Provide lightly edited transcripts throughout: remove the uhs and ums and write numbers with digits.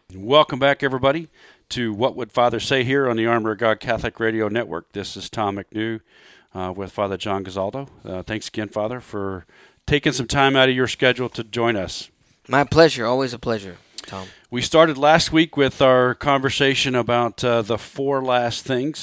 Welcome back, everybody, to What Would Father Say here on the Armor of God Catholic Radio Network. This is Tom McNew with Father John Gazaldo. Thanks again, Father, for taking some time out of your schedule to join us. My pleasure. Always a pleasure, Tom. We started last week with our conversation about the four last things,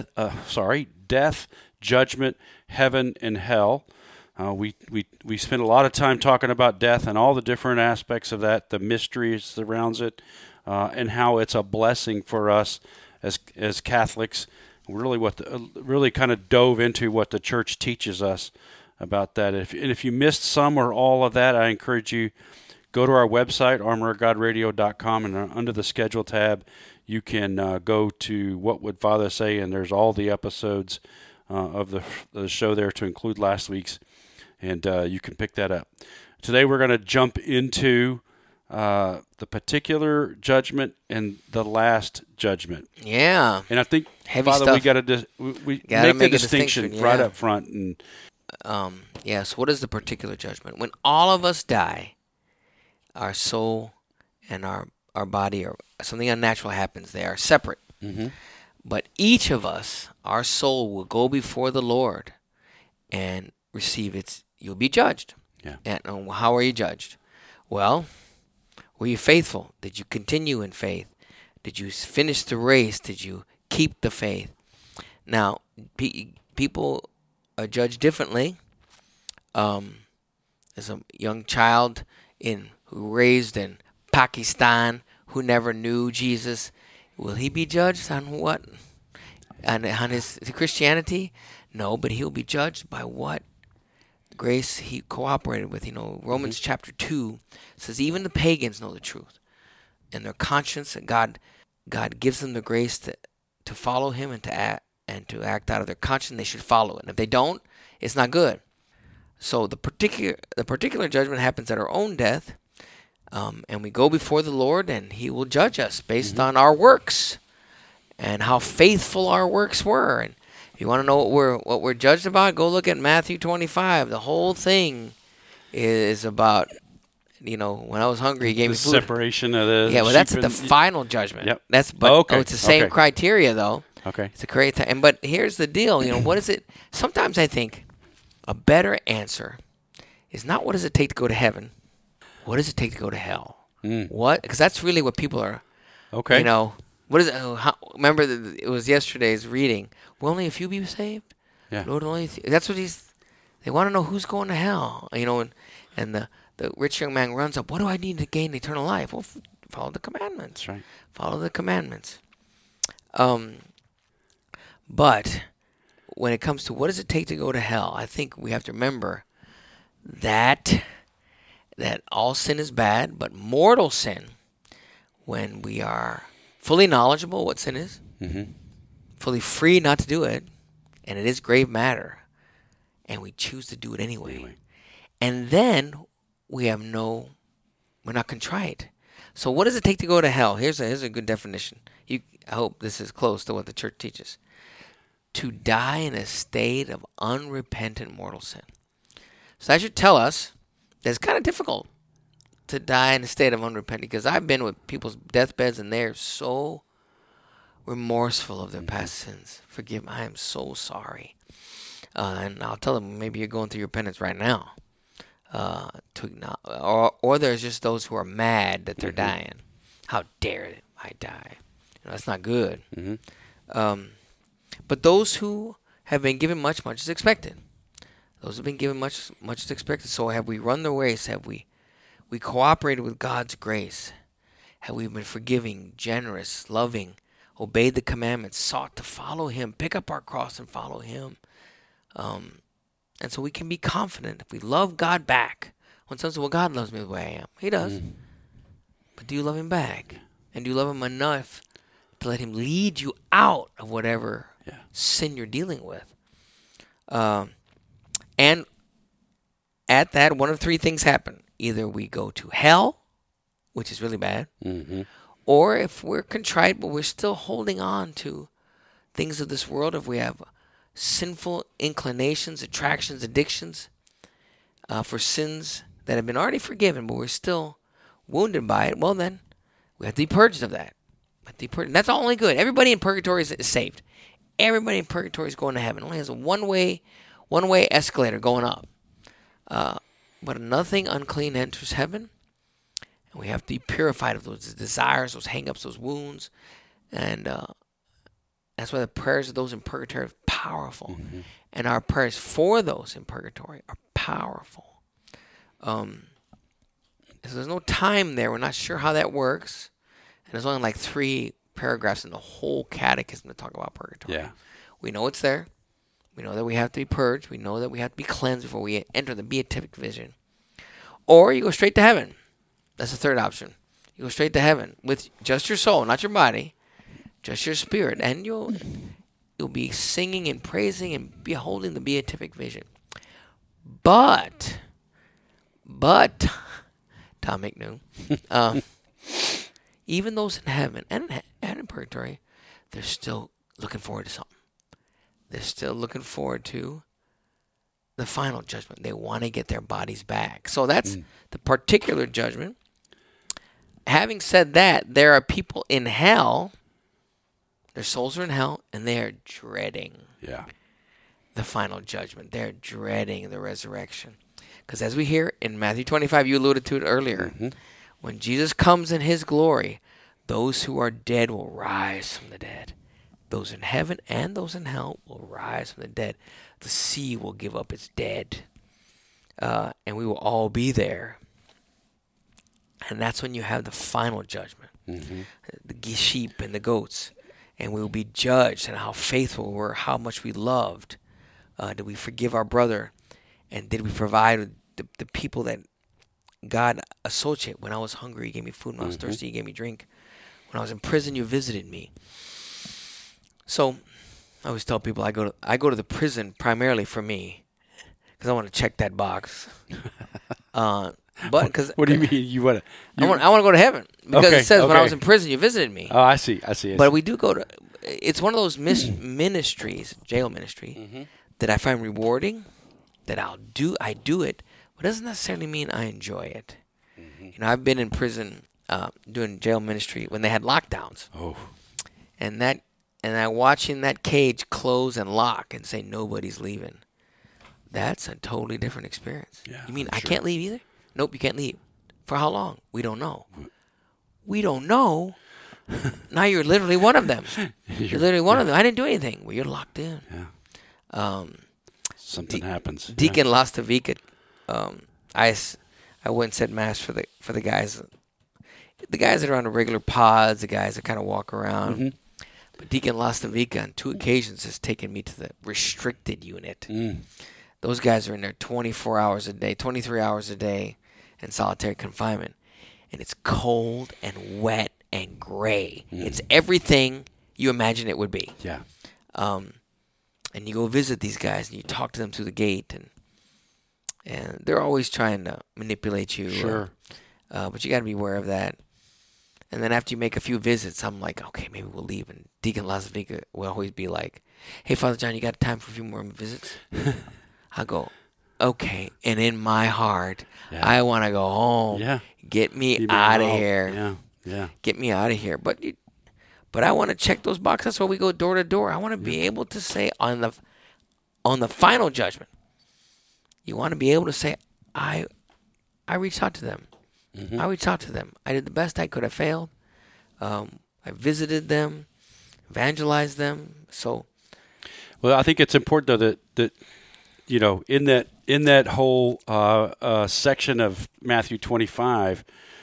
death, judgment, heaven, and hell. We spent a lot of time talking about death and all the different aspects of that, the mysteries surrounds it, and how it's a blessing for us as Catholics. Really kind of dove into what the Church teaches us about that. If you missed some or all of that, I encourage you go to our website, armorofgodradio.com, and under the schedule tab, you can go to What Would Father Say, and there's all the episodes of the show there to include last week's, and you can pick that up. Today we're going to jump into the particular judgment and the last judgment. Yeah. And I think, Heavy Father, stuff. we got to make the distinction right up front. And yes, what is the particular judgment? When all of us die, our soul and our body, or something unnatural happens, they are separate. Mm-hmm. But each of us, our soul will go before the Lord and receive you'll be judged. Yeah. And how are you judged? Well, were you faithful? Did you continue in faith? Did you finish the race? Did you keep the faith? Now, people are judged differently. There's a young child who raised in Pakistan who never knew Jesus. Will he be judged on what? On his Christianity? No, but he'll be judged by what grace he cooperated with. Romans chapter 2 says even the pagans know the truth. And their conscience, and God gives them the grace to follow him and to act out of their conscience. They should follow it. And if they don't, it's not good. So the particular judgment happens at our own death. And we go before the Lord, and he will judge us based on our works and how faithful our works were. And if you want to know what we're judged about, go look at Matthew 25. The whole thing is about, when I was hungry, he gave me food. Separation of the well, that's the final judgment. Yep. It's the same criteria, though. Okay. It's a great thing. But here's the deal. What is it? Sometimes I think a better answer is not what does it take to go to heaven. What does it take to go to hell? What? Because that's really what people are. Okay. What is it? Remember, it was yesterday's reading. Will only a few be saved? Yeah. Lord, that's what they want to know who's going to hell. And the rich young man runs up. What do I need to gain eternal life? Well, follow the commandments. That's right. Follow the commandments. But when it comes to what does it take to go to hell, I think we have to remember that all sin is bad, but mortal sin, when we are fully knowledgeable what sin is, fully free not to do it, and it is grave matter, and we choose to do it anyway. And then we're not contrite. So what does it take to go to hell? Here's a good definition. I hope this is close to what the Church teaches. To die in a state of unrepentant mortal sin. So that should tell us that it's kind of difficult to die in a state of unrepentant, because I've been with people's deathbeds and they're so remorseful of their past sins. Forgive me, I am so sorry. And I'll tell them, maybe you're going through your penance right now. Or there's just those who are mad that they're dying. How dare I die? That's not good. But those who have been given much, much is expected. Those who have been given much, much is expected. So have we run the race? Have we cooperated with God's grace? Have we been forgiving, generous, loving, obeyed the commandments, sought to follow him, pick up our cross and follow him? And so we can be confident if we love God back. When someone says, well, God loves me the way I am. He does. But do you love him back? And do you love him enough to let him lead you out of whatever sin you're dealing with? And at that, one of three things happen. Either we go to hell, which is really bad, or if we're contrite but we're still holding on to things of this world, if we have sinful inclinations, attractions, addictions for sins that have been already forgiven, but we're still wounded by it, well then, We have to be purged of that. And that's only good. Everybody in purgatory is saved. Everybody in purgatory is going to heaven. It only has a one-way escalator going up. But nothing unclean enters heaven. And we have to be purified of those desires, those hang-ups, those wounds. And that's why the prayers of those in purgatory are powerful. Mm-hmm. And our prayers for those in purgatory are powerful. So there's no time there. We're not sure how that works. And there's only like 3 paragraphs in the whole catechism to talk about purgatory. Yeah. We know it's there. We know that we have to be purged. We know that we have to be cleansed before we enter the beatific vision. Or you go straight to heaven. That's the third option. You go straight to heaven with just your soul, not your body, just your spirit. And you'll be singing and praising and beholding the beatific vision. But, Tom McNew, even those in heaven and in purgatory, they're still looking forward to something. They're still looking forward to the final judgment. They want to get their bodies back. So that's the particular judgment. Having said that, there are people in hell, their souls are in hell, and they are dreading the final judgment. They're dreading the resurrection. Because as we hear in Matthew 25, you alluded to it earlier, when Jesus comes in his glory, those who are dead will rise from the dead. Those in heaven and those in hell will rise from the dead. The sea will give up its dead. And we will all be there. And that's when you have the final judgment. The sheep and the goats. And we will be judged on how faithful we were, how much we loved. Did we forgive our brother? And did we provide the people that God associate? When I was hungry, He gave me food. When I was thirsty, He gave me drink. When I was in prison, you visited me. So I always tell people I go to the prison primarily for me because I want to check that box. But cause, what do you mean you want to? I want to go to heaven because it says when I was in prison, you visited me. Oh, I see. But we do go to. It's one of those ministries, jail ministry, that I find rewarding. That I do it, but it doesn't necessarily mean I enjoy it. You know, I've been in prison doing jail ministry when they had lockdowns. Oh, and watching that cage close and lock and say nobody's leaving. That's a totally different experience. Yeah, you mean I can't leave either? Nope, you can't leave. For how long? We don't know. We don't know. Now you're literally one of them. You're literally one of them. I didn't do anything. Well, you're locked in. Yeah. Something happens. Deacon Lastavica, I went and said mass for the guys that are on the regular pods, the guys that kind of walk around. But Deacon Lastavica on 2 occasions has taken me to the restricted unit. Those guys are in there 24 hours a day, 23 hours a day in solitary confinement. And it's cold and wet and gray. It's everything you imagine it would be. Yeah. And you go visit these guys and you talk to them through the gate, and they're always trying to manipulate you. Sure. But you got to be aware of that. And then after you make a few visits, I'm like, okay, maybe we'll leave. And Deacon Lazavica will always be like, hey, Father John, you got time for a few more visits? I go, okay. And in my heart, I want to go home. Yeah. Get me out of here. Yeah. Yeah. Get me out of here. But I want to check those boxes. That's why we go door to door. I want to be able to say on the final judgment, you want to be able to say, I reached out to them. I reached out to them. I did the best I could. I failed. I visited them, evangelized them. So, well, I think it's important though that you know in that whole section of Matthew 25,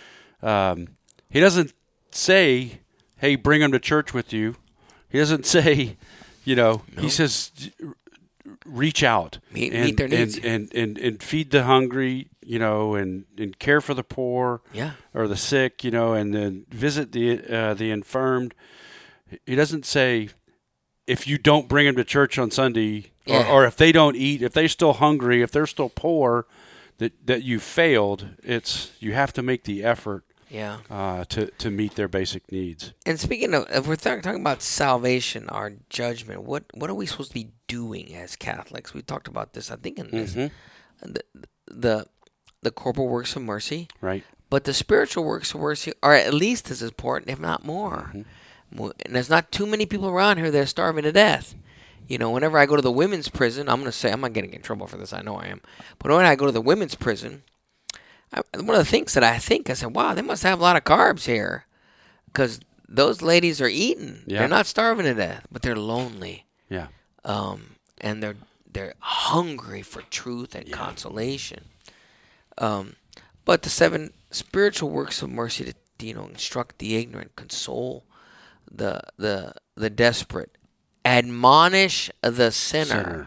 he doesn't say, hey, bring them to church with you. He doesn't say, he says, reach out. Meet their needs. And feed the hungry, and care for the poor or the sick, and then visit the infirmed. He doesn't say, if you don't bring them to church on Sunday, or if they don't eat, if they're still hungry, if they're still poor, that you failed. It's you have to make the effort. To meet their basic needs. And speaking of, if we're talking about salvation, our judgment, what are we supposed to be doing as Catholics? We talked about this, I think, in this. The corporal works of mercy. Right. But the spiritual works of mercy are at least as important, if not more. And there's not too many people around here that are starving to death. You know, whenever I go to the women's prison, I'm not getting in trouble for this. I know I am. But when I go to the women's prison, one of the things that I said, wow, they must have a lot of carbs here. Because those ladies are eating. Yeah. They're not starving to death, but they're lonely. Yeah. And they're hungry for truth and consolation. But the 7 spiritual works of mercy to instruct the ignorant, console the desperate, admonish the sinner.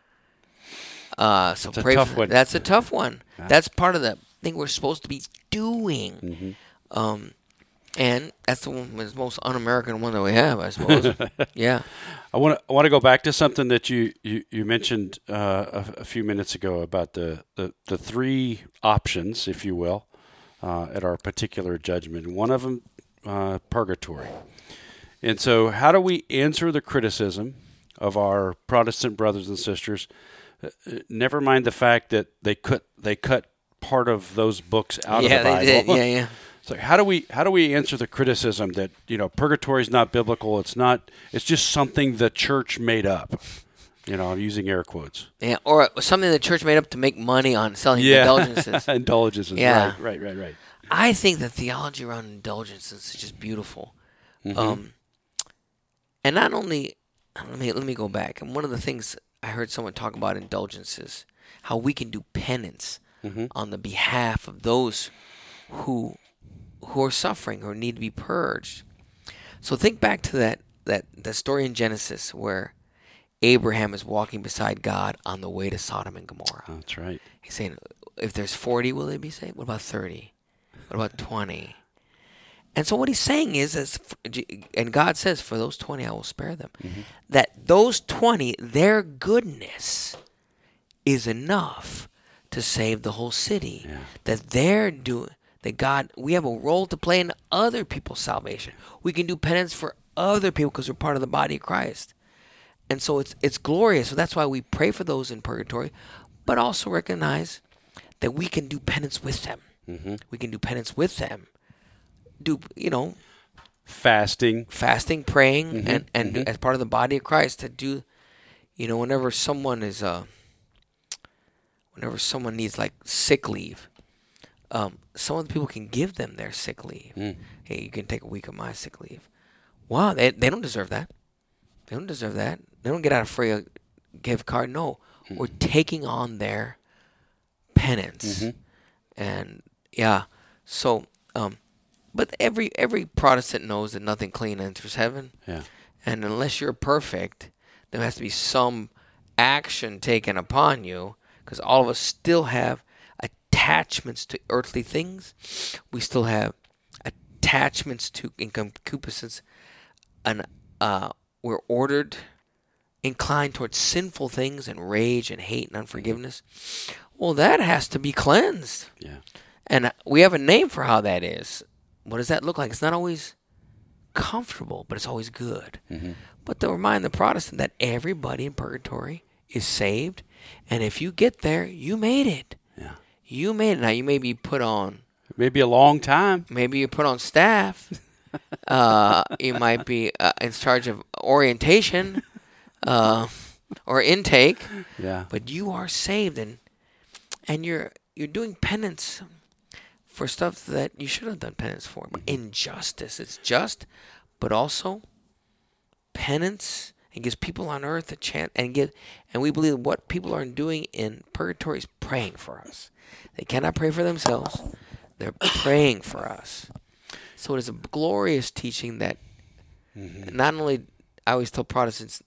So pray tough for one. That's a tough one. Yeah. That's part of the thing we're supposed to be doing. And that's the one, the most un-American one that we have, I suppose. Yeah. I want to go back to something that you mentioned a few minutes ago about the 3 options, if you will, at our particular judgment. One of them, purgatory. And so, how do we answer the criticism of our Protestant brothers and sisters? Never mind the fact that they cut part of those books out of the Bible. They did. Yeah. So how do we answer the criticism that purgatory is not biblical? It's just something the church made up. I'm using air quotes. Yeah, or something the church made up to make money on selling indulgences. Indulgences. Yeah. Right. I think the theology around indulgences is just beautiful. And not only, let me go back. And one of the things I heard someone talk about indulgences, how we can do penance on the behalf of those who are suffering or need to be purged. So think back to that story in Genesis where Abraham is walking beside God on the way to Sodom and Gomorrah. Oh, that's right. He's saying, if there's 40, will they be saved? What about 30? What about 20? And so what he's saying is, and God says, for those 20, I will spare them. That those 20, their goodness is enough to save the whole city. Yeah. That they're doing, that God, we have a role to play in other people's salvation. We can do penance for other people because we're part of the body of Christ. And so it's glorious. So that's why we pray for those in purgatory, but also recognize that we can do penance with them. We can do penance with them. Fasting, praying, and as part of the body of Christ to do, whenever someone needs like sick leave, some of the people can give them their sick leave. Hey, you can take a week of my sick leave. Wow, they don't deserve that. They don't deserve that. They don't get out of free gift card. No, we're taking on their penance, and so. But every Protestant knows that nothing clean enters heaven. Yeah. And unless you're perfect, there has to be some action taken upon you, because all of us still have attachments to earthly things. We still have attachments to concupiscence, and we're inclined towards sinful things and rage and hate and unforgiveness. Well, that has to be cleansed. Yeah. And we have a name for how that is. What does that look like? It's not always comfortable, but it's always good. But to remind the Protestant that everybody in purgatory is saved, and if you get there, you made it. Yeah. You made it. Now, you may be put on... Maybe a long time. Maybe you're put on staff. You might be in charge of orientation or intake. Yeah. But you are saved, and you're doing penance for stuff that you should have done penance for. Injustice. It's just, but also penance. It gives people on earth a chance, and we believe what people are doing in purgatory is praying for us. They cannot pray for themselves. They're praying for us. So it is a glorious teaching that not only, I always tell Protestants,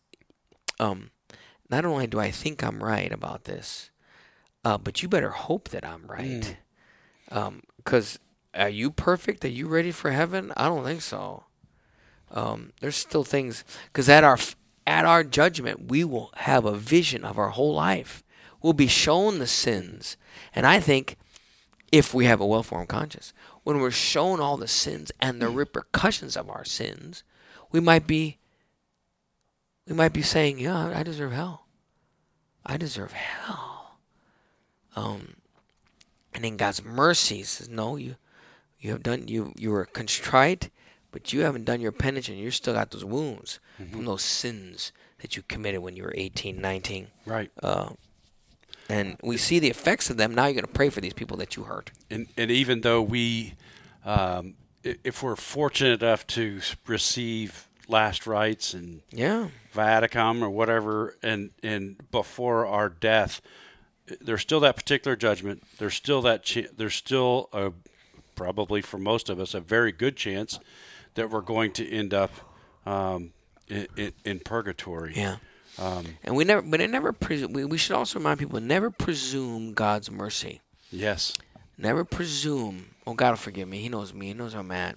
not only do I think I'm right about this, but you better hope that I'm right. Because are you perfect? Are you ready for heaven? I don't think so. There's still things, because at our judgment, we will have a vision of our whole life. We'll be shown the sins. And I think if we have a well-formed conscience, when we're shown all the sins and the repercussions of our sins, we might be saying, yeah, I deserve hell. I deserve hell. And in God's mercy, he says, no, You have done you were contrite, but you haven't done your penance, and you still got those wounds from those sins that you committed when you were 18, 19. Right. And we see the effects of them. Now you're going to pray for these people that you hurt. And even though we, if we're fortunate enough to receive last rites and viaticum or whatever, and before our death, there's still that particular judgment. There's still there's still probably for most of us a very good chance that we're going to end up in purgatory. Yeah. And we should also remind people, never presume God's mercy. Yes. Never presume, oh, God will forgive me. He knows me. He knows I'm at.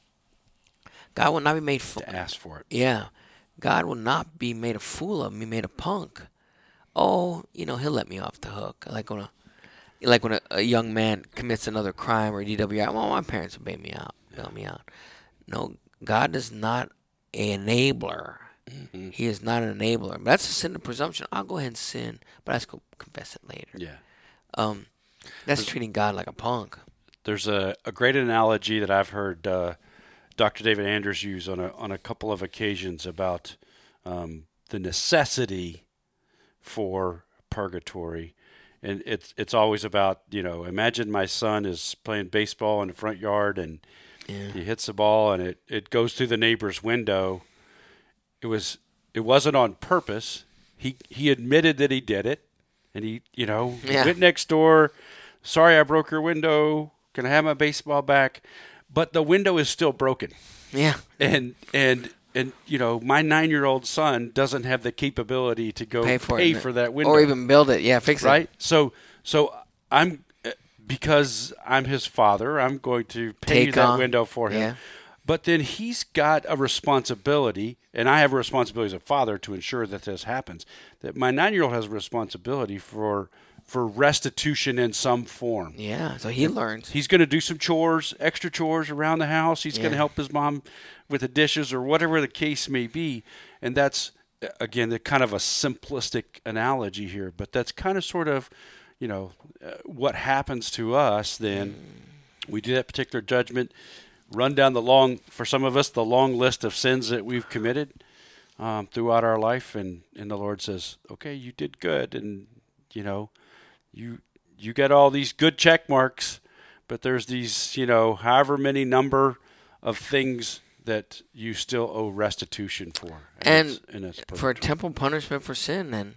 God will not be made to ask for it. Yeah. God will not be made a fool of me, made a punk. Oh, he'll let me off the hook. Like when a young man commits another crime or DWI, well, my parents will bail me out. No, God is not an enabler. Mm-hmm. He is not an enabler. But that's a sin of presumption. I'll go ahead and sin, but I just go confess it later. Yeah. That's treating God like a punk. There's a great analogy that I've heard Dr. David Anders use on a couple of occasions about the necessity for purgatory. And it's always about, imagine my son is playing baseball in the front yard and he hits the ball and it goes through the neighbor's window. It wasn't on purpose. He admitted that he did it, and he went next door. Sorry, I broke your window. Can I have my baseball back? But the window is still broken. Yeah. And my 9-year-old son doesn't have the capability to go pay for that window or even build it. Yeah, fix it. Right. So I'm because I'm his father. I'm going to pay that window for him. Yeah. But then he's got a responsibility, and I have a responsibility as a father to ensure that this happens. That my 9-year-old has a responsibility for restitution in some form. Yeah, so he learns. He's going to do some chores, extra chores around the house. He's going to help his mom with the dishes or whatever the case may be. And that's, again, the kind of a simplistic analogy here, but that's kind of sort of, what happens to us then. We do that particular judgment, run down for some of us, the long list of sins that we've committed throughout our life. And the Lord says, okay, you did good. And, you get all these good check marks, but there's these, however many number of things that you still owe restitution for. And for a temporal punishment for sin, then.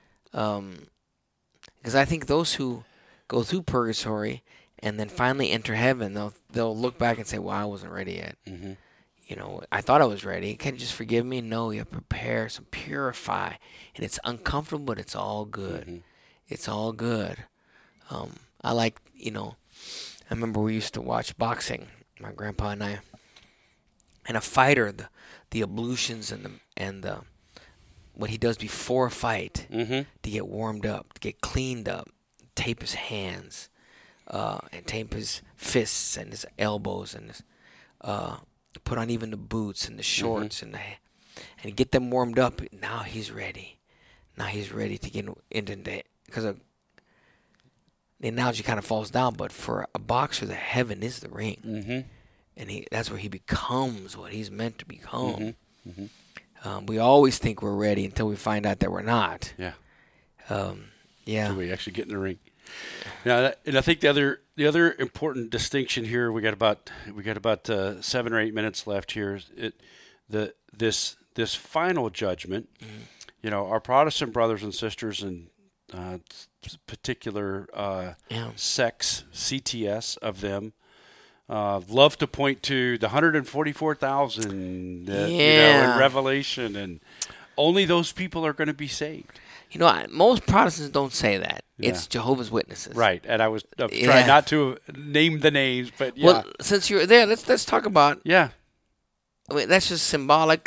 Because I think those who go through purgatory and then finally enter heaven, they'll look back and say, well, I wasn't ready yet. Mm-hmm. I thought I was ready. Can you just forgive me? No, you have to prepare, some purify. And it's uncomfortable, but it's all good. Mm-hmm. It's all good. I like, I remember we used to watch boxing, my grandpa and I. And a fighter, the ablutions and the what he does before a fight to get warmed up, to get cleaned up, tape his hands, and tape his fists and his elbows and his, put on even the boots and the shorts and get them warmed up. Now he's ready. Now he's ready to get into the, because the analogy kind of falls down, but for a boxer, the heaven is the ring. Mm-hmm. And that's where he becomes what he's meant to become. Mm-hmm. Mm-hmm. We always think we're ready until we find out that we're not. Yeah. Yeah. Until we actually get in the ring. Now, and I think the other important distinction here, we got about 7 or 8 minutes left here. This final judgment, our Protestant brothers and sisters and particular sects, CTS of them, love to point to the 144,000 in Revelation, and only those people are going to be saved. Most Protestants don't say that. Yeah. It's Jehovah's Witnesses. Right, and I'm trying not to name the names, but yeah. Well, since you're there, let's talk about. Yeah. I mean, that's just symbolic.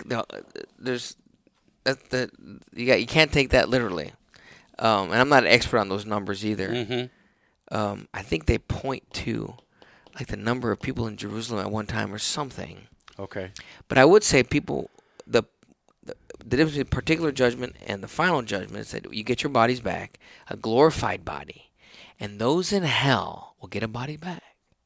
You can't take that literally, and I'm not an expert on those numbers either. Mm-hmm. I think they point to like the number of people in Jerusalem at one time or something. Okay. But I would say the difference between particular judgment and the final judgment is that you get your bodies back, a glorified body, and those in hell will get a body back.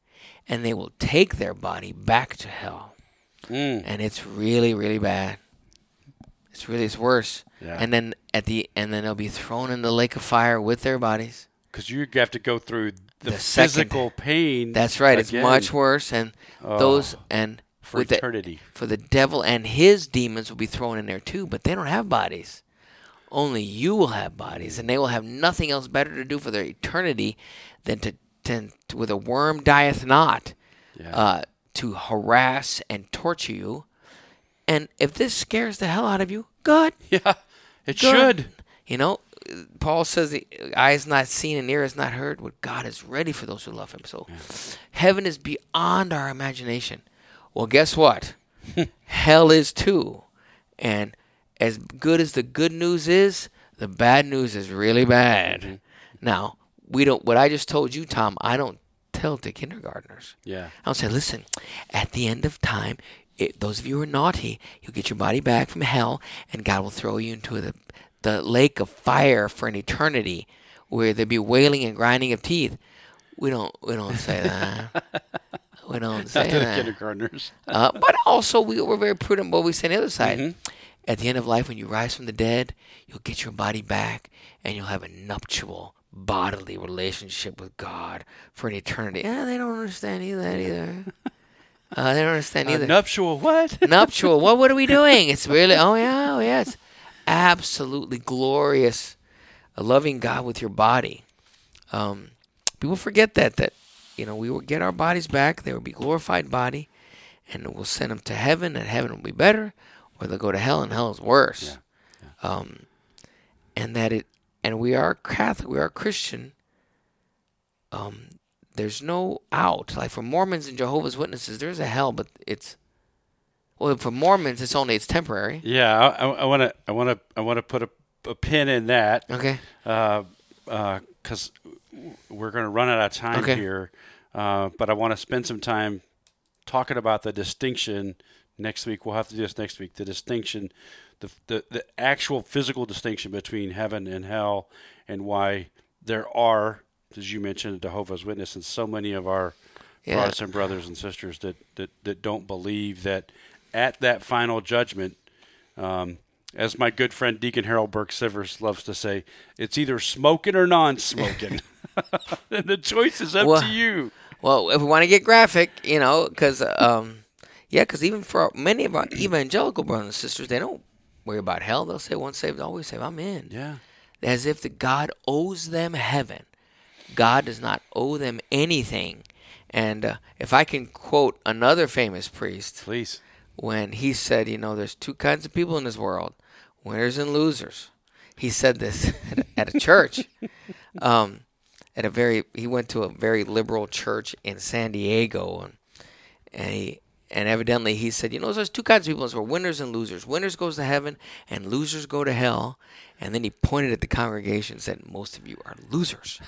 and they will take their body back to hell. And it's really, really bad. It's worse. Yeah. And then they'll be thrown in the lake of fire with their bodies. Because you have to go through the physical pain. That's right. Again. It's much worse, and for eternity. For the devil and his demons will be thrown in there too, but they don't have bodies. Only you will have bodies, and they will have nothing else better to do for their eternity than to with a worm dieth not, to harass and torture you. And if this scares the hell out of you, good. Yeah, it should. You know, Paul says the eye is not seen and ear is not heard what God is ready for those who love him. So heaven is beyond our imagination. Well, guess what? Hell is too. And as good as the good news is, the bad news is really bad. Mm-hmm. Now, what I just told you, Tom, I don't tell to kindergartners. Yeah. I don't say, listen, at the end of time, those of you who are naughty, you'll get your body back from hell, and God will throw you into the lake of fire for an eternity, where there'll be wailing and grinding of teeth. We don't say that. We don't say that. Kindergartners. But also, we're very prudent. What we say on the other side. Mm-hmm. At the end of life, when you rise from the dead, you'll get your body back, and you'll have a nuptial bodily relationship with God for an eternity. They don't understand that either. They don't understand either. Nuptial what? Nuptial. What are we doing? It's really, oh yeah. It's absolutely glorious. Loving God with your body. People forget that we will get our bodies back. There will be glorified body, and we'll send them to heaven, and heaven will be better, or they'll go to hell, and hell is worse. Yeah. And we are Catholic, we are Christian. There's no out. Like for Mormons and Jehovah's Witnesses, there's a hell, but for Mormons, it's temporary. Yeah, I want to put a pin in that. Okay. Because we're going to run out of time here, but I want to spend some time talking about the distinction next week. We'll have to do this next week. The distinction, the actual physical distinction between heaven and hell, and why there are, as you mentioned, Jehovah's Witness, and so many of our Protestant brothers and sisters that don't believe that at that final judgment, as my good friend Deacon Harold Burke-Sivers loves to say, it's either smoking or non-smoking. And the choice is up to you. Well, if we want to get graphic, because even for many of our evangelical brothers and sisters, they don't worry about hell. They'll say, once saved, always saved. I'm in. Yeah. As if God owes them heaven. God does not owe them anything. And if I can quote another famous priest. Please. When he said, there's two kinds of people in this world, winners and losers. He said this at a church. He went to a very liberal church in San Diego, and evidently he said, there's two kinds of people in this world, winners and losers. Winners goes to heaven, and losers go to hell. And then he pointed at the congregation and said, most of you are losers.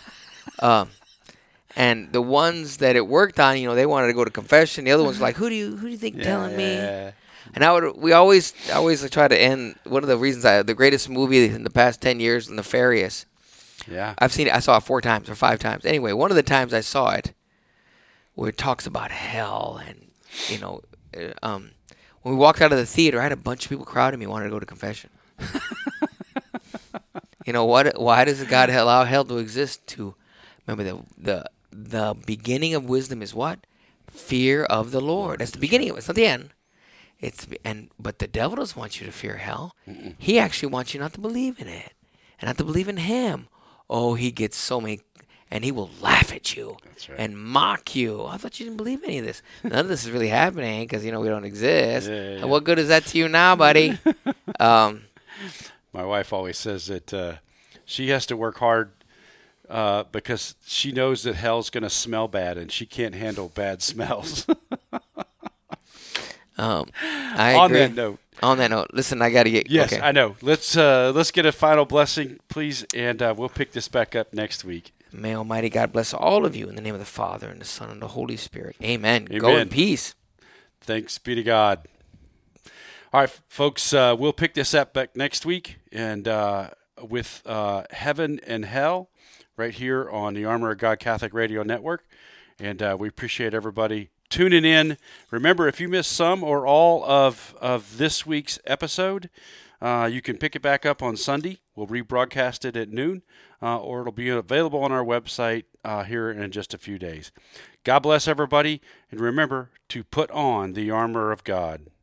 And the ones that it worked on, they wanted to go to confession. The other ones were like, who do you think telling me? And we always try to end. One of the reasons the greatest movie in the past 10 years, Nefarious. Yeah, I've seen it. I saw it 4 times or 5 times. Anyway, one of the times I saw it, where it talks about hell, and when we walked out of the theater, I had a bunch of people crowding me, wanted to go to confession. What? Why does God allow hell to exist? To remember the beginning of wisdom is what? Fear of the Lord. That's the beginning of it. It's not the end. But the devil doesn't want you to fear hell. Mm-mm. He actually wants you not to believe in it and not to believe in him. Oh, he gets so many, and he will laugh at you. That's right. And mock you. I thought you didn't believe any of this. None of this is really happening because we don't exist. Yeah. What good is that to you now, buddy? My wife always says that she has to work hard because she knows that hell's going to smell bad, and she can't handle bad smells. I agree. On that note, listen, I got to get. Yes, okay. I know. Let's get a final blessing, please, and we'll pick this back up next week. May Almighty God bless all of you in the name of the Father and the Son and the Holy Spirit. Amen. Amen. Go in peace. Thanks be to God. All right, folks, we'll pick this up back next week, and with Heaven and Hell right here on the Armor of God Catholic Radio Network. And we appreciate everybody tuning in. Remember, if you missed some or all of this week's episode, you can pick it back up on Sunday. We'll rebroadcast it at noon, or it'll be available on our website here in just a few days. God bless everybody, and remember to put on the armor of God.